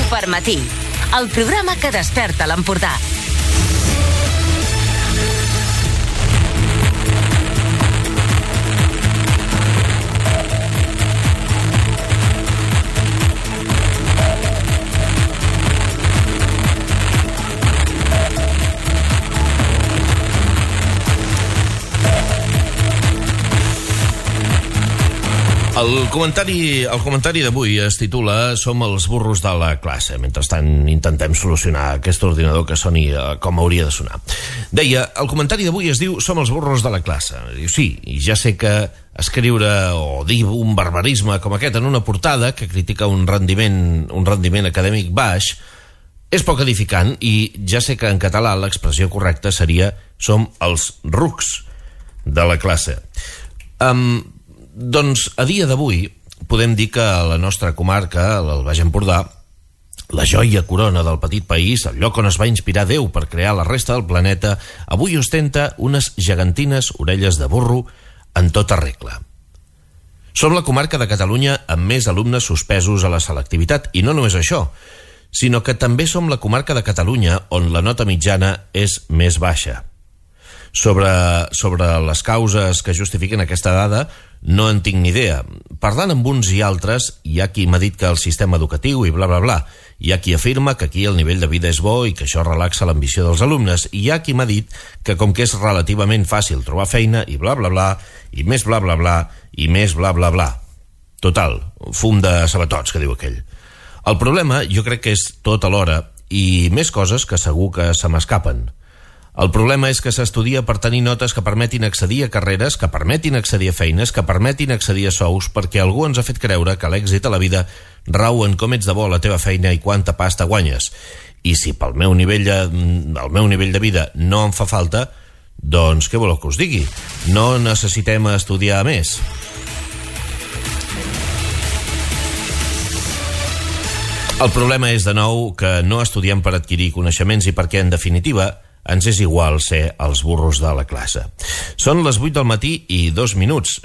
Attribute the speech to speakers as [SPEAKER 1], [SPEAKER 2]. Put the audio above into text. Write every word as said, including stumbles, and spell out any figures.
[SPEAKER 1] Supermatí, el programa que desperta l'Empordà.
[SPEAKER 2] El comentari, el comentari d'avui es titula Som els burros de la classe. Mentrestant intentem solucionar aquest ordinador que soni com hauria de sonar. Deia, el comentari d'avui es diu Som els burros de la classe. Diu, sí, i ja sé que escriure o dir un barbarisme com aquest en una portada que critica un rendiment, un rendiment acadèmic baix és poc edificant, i ja sé que en català l'expressió correcta seria Som els rucs de la classe. Um, Doncs a dia d'avui podem dir que a la nostra comarca, al Baix Empordà, la joia corona del petit país, el lloc on es va inspirar Déu per crear la resta del planeta, avui ostenta unes gegantines orelles de burro en tota regla. Som la comarca de Catalunya amb més alumnes suspesos a la selectivitat, i no només això, sinó que també som la comarca de Catalunya on la nota mitjana és més baixa. Sobre, sobre les causes que justifiquen aquesta dada no en tinc ni idea. Parlant amb uns i altres, hi ha qui m'ha dit que el sistema educatiu i bla bla bla. Hi ha qui afirma que aquí el nivell de vida és bo i que això relaxa l'ambició dels alumnes. I hi ha qui m'ha dit que com que és relativament fàcil trobar feina i bla bla bla, i més bla bla bla, i més bla bla bla. Total, fum de sabatots, que diu aquell. El problema jo crec que és tot alhora, i més coses que segur que se m'escapen. El problema és que s'estudia per tenir notes que permetin accedir a carreres, que permetin accedir a feines, que permetin accedir a sous, perquè algú ens ha fet creure que l'èxit a la vida rau en com ets de bo a la teva feina i quanta pasta guanyes. I si pel meu nivell de, el meu nivell de vida no em fa falta, doncs què voleu que us digui? No necessitem estudiar més. El problema és, de nou, que no estudiem per adquirir coneixements i perquè, en definitiva, ens és igual ser els burros de la classe. Són les vuit del matí i dos minuts.